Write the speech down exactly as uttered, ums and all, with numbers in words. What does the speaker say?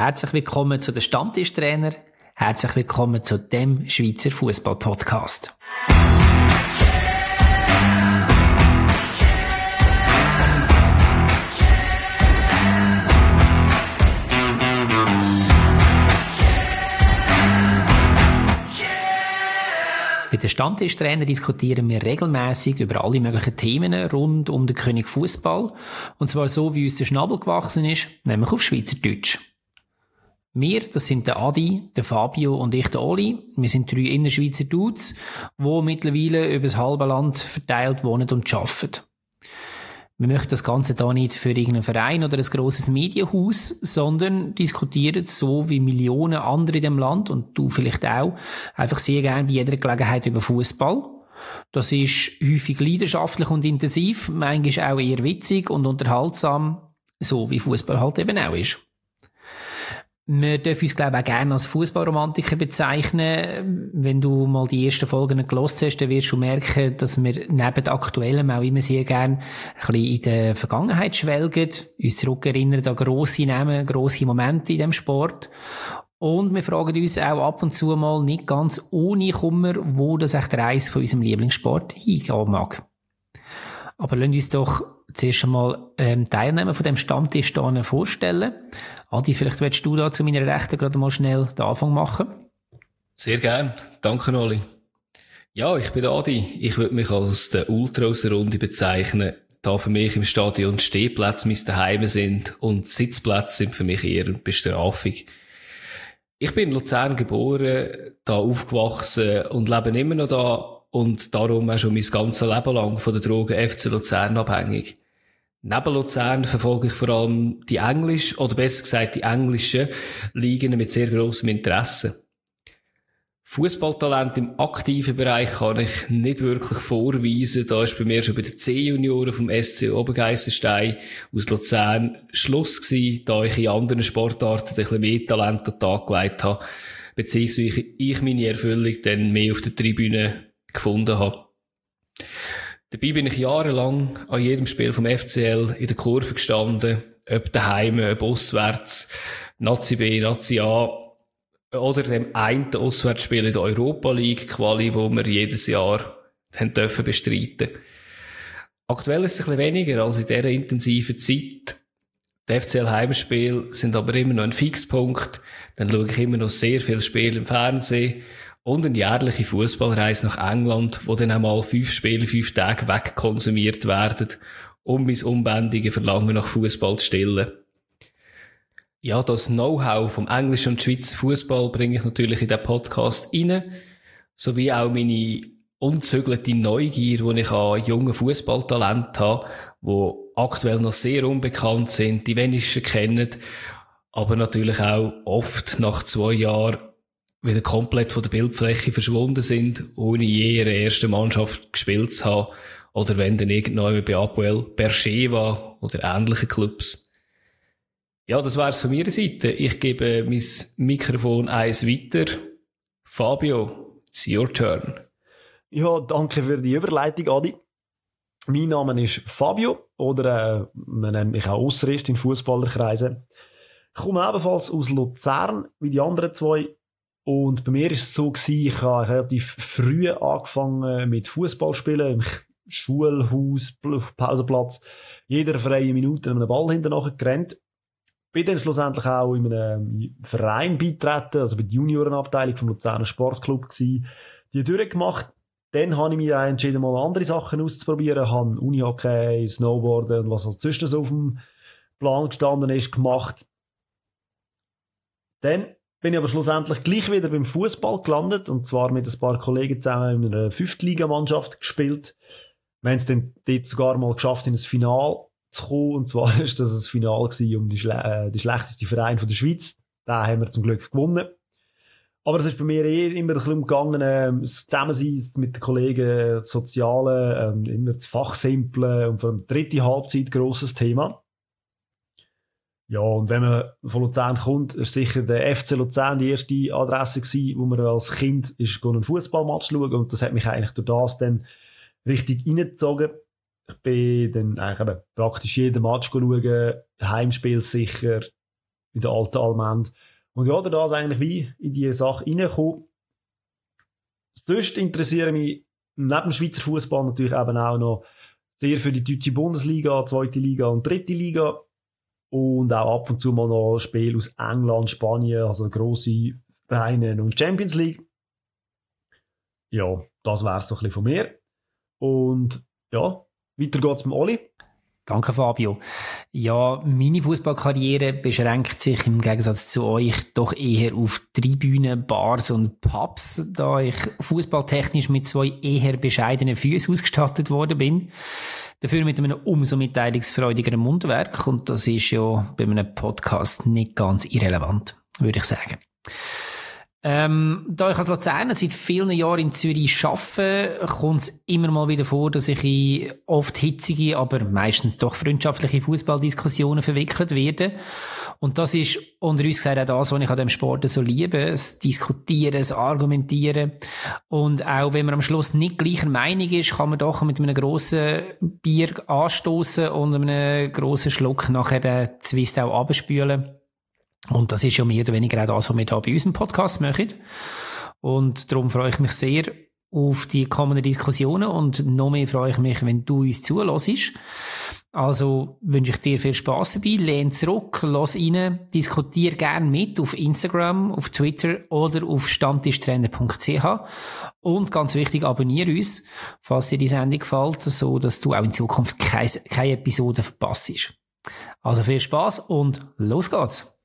Herzlich willkommen zu den Stammtischtrainer. Herzlich willkommen zu dem Schweizer Fußball-Podcast. Bei den Stammtischtrainer diskutieren wir regelmäßig über alle möglichen Themen rund um den König Fußball. Und zwar so, wie uns der Schnabel gewachsen ist, nämlich auf Schweizerdeutsch. Wir, das sind der Adi, der Fabio und ich, der Oli. Wir sind drei Innerschweizer Dudes, die mittlerweile über das halbe Land verteilt wohnen und arbeiten. Wir möchten das Ganze da nicht für irgendeinen Verein oder ein grosses Medienhaus, sondern diskutieren so wie Millionen andere in dem Land und du vielleicht auch, einfach sehr gerne bei jeder Gelegenheit über Fußball. Das ist häufig leidenschaftlich und intensiv, manchmal auch eher witzig und unterhaltsam, so wie Fußball halt eben auch ist. Wir dürfen uns, glaube ich, auch gerne als Fußballromantiker bezeichnen. Wenn du mal die ersten Folgen gehört hast, dann wirst du merken, dass wir neben Aktuellem auch immer sehr gerne ein bisschen in der Vergangenheit schwelgen, uns zurückerinnern an grosse Namen, grosse Momente in diesem Sport. Und wir fragen uns auch ab und zu mal nicht ganz ohne Kummer, wo das echt der Reis von unserem Lieblingssport hingehen mag. Aber lasst uns doch zuerst einmal ähm, Teilnehmer von dem Stammtisch hier vorstellen. Adi, vielleicht willst du da zu meiner Rechten gerade mal schnell den Anfang machen? Sehr gern. Danke, Oli. Ja, ich bin Adi. Ich würde mich als der Ultra aus der Runde bezeichnen, da für mich im Stadion Stehplätze mein Zuhause sind und Sitzplätze sind für mich eher eine Bestrafung. Ich bin in Luzern geboren, da aufgewachsen und lebe immer noch da und darum auch schon mein ganzes Leben lang von der Droge F C Luzern abhängig. Neben Luzern verfolge ich vor allem die englisch, oder besser gesagt die englischen Ligen mit sehr grossem Interesse. Fußballtalent im aktiven Bereich kann ich nicht wirklich vorweisen. Da ist bei mir schon bei den C-Junioren vom S C Obergeissenstein aus Luzern Schluss gewesen, da ich in anderen Sportarten ein bisschen mehr Talent an den Tag gelegt habe, beziehungsweise ich meine Erfüllung dann mehr auf der Tribüne gefunden habe. Dabei bin ich jahrelang an jedem Spiel vom F C L in der Kurve gestanden, ob daheim, ob auswärts, Nazi B, Nazi A oder dem einen Auswärtsspiel in der Europa League Quali, wo wir jedes Jahr haben dürfen bestreiten. Aktuell ist es ein bisschen weniger als in dieser intensiven Zeit. Die F C L-Heimspiele sind aber immer noch ein Fixpunkt. Dann schaue ich immer noch sehr viele Spiele im Fernsehen. Und eine jährliche Fußballreise nach England, wo dann einmal fünf Spiele, fünf Tage wegkonsumiert werden, um mein unbändige Verlangen nach Fußball zu stillen. Ja, das Know-how vom englischen und Schweizer Fußball bringe ich natürlich in den Podcast rein, sowie auch meine unzügelte Neugier, die ich an jungen Fußballtalenten habe, die aktuell noch sehr unbekannt sind, die wenigsten kennen, aber natürlich auch oft nach zwei Jahren wieder komplett von der Bildfläche verschwunden sind, ohne je ihre erste Mannschaft gespielt zu haben, oder wenn dann irgendwann bei Apoel Beersheva oder ähnlichen Clubs. Ja, das wär's von meiner Seite. Ich gebe mein Mikrofon eins weiter. Fabio, it's your turn. Ja, danke für die Überleitung, Adi. Mein Name ist Fabio, oder äh, man nennt mich auch Ausserist in Fußballerkreisen. Ich komme ebenfalls aus Luzern, wie die anderen zwei. Und bei mir war es so gewesen, ich habe relativ früh angefangen mit Fußballspielen im Schulhaus, auf Pausenplatz, jeder freie Minute einem Ball hinterher gerannt. Bin dann schlussendlich auch in einem Verein beitreten, also bei der Juniorenabteilung vom Luzerner Sportclub gewesen, die durchgemacht. Dann habe ich mich auch entschieden, mal andere Sachen auszuprobieren, habe Unihockey, Snowboarden und was halt sonst so auf dem Plan gestanden ist, gemacht. Dann bin ich aber schlussendlich gleich wieder beim Fußball gelandet, und zwar mit ein paar Kollegen zusammen in einer Fünftligamannschaft gespielt. Wir haben es dann dort sogar mal geschafft, in ein Finale zu kommen, und zwar ist das ein Finale gewesen um die, Schle- äh, die schlechteste Verein von der Schweiz. Da haben wir zum Glück gewonnen. Aber es ist bei mir eher immer ein bisschen umgegangen, äh, das Zusammensein mit den Kollegen, das Soziale, äh, immer das Fachsimpeln und vor allem die dritte Halbzeit grosses Thema. Ja, und wenn man von Luzern kommt, ist sicher der F C Luzern die erste Adresse gewesen, wo man als Kind ist einen Fußballmatch schauen, und das hat mich eigentlich durch das dann richtig reingezogen. Ich bin dann eigentlich eben praktisch jeden Match schauen, Heimspiel sicher, in der alten Allmend. Und ja, da ist eigentlich wie in diese Sache reingekommen. Sonst interessiere mich neben dem Schweizer Fußball natürlich eben auch noch sehr für die deutsche Bundesliga, zweite Liga und dritte Liga. Und auch ab und zu mal noch Spiele aus England, Spanien, also grosse Vereine und Champions League. Ja, das wäre es so ein bisschen von mir. Und ja, weiter geht's mit Oli. Danke, Fabio. Ja, meine Fußballkarriere beschränkt sich im Gegensatz zu euch doch eher auf Tribünen, Bars und Pubs, da ich fußballtechnisch mit zwei eher bescheidenen Füßen ausgestattet worden bin. Dafür mit einem umso mitteilungsfreudigeren Mundwerk, und das ist ja bei einem Podcast nicht ganz irrelevant, würde ich sagen. Ähm, da ich als Luzerner seit vielen Jahren in Zürich arbeite, kommt es immer mal wieder vor, dass ich in oft hitzige, aber meistens doch freundschaftliche Fußballdiskussionen verwickelt werde. Und das ist unter uns gesagt auch das, was ich an dem Sport so liebe. Das Diskutieren, das Argumentieren. Und auch wenn man am Schluss nicht gleicher Meinung ist, kann man doch mit einem grossen Bier anstoßen und einem grossen Schluck nachher den Zwist auch abspülen. Und das ist ja mehr oder weniger auch das, was wir hier bei unserem Podcast machen. Und darum freue ich mich sehr auf die kommenden Diskussionen, und noch mehr freue ich mich, wenn du uns zuhörst. Also wünsche ich dir viel Spass dabei, lehn zurück, lass rein, diskutier gerne mit auf Instagram, auf Twitter oder auf stammtischtrainer punkt c h. Und ganz wichtig, abonniere uns, falls dir die Sendung gefällt, so dass du auch in Zukunft keine, keine Episode verpasst. Also viel Spass und los geht's!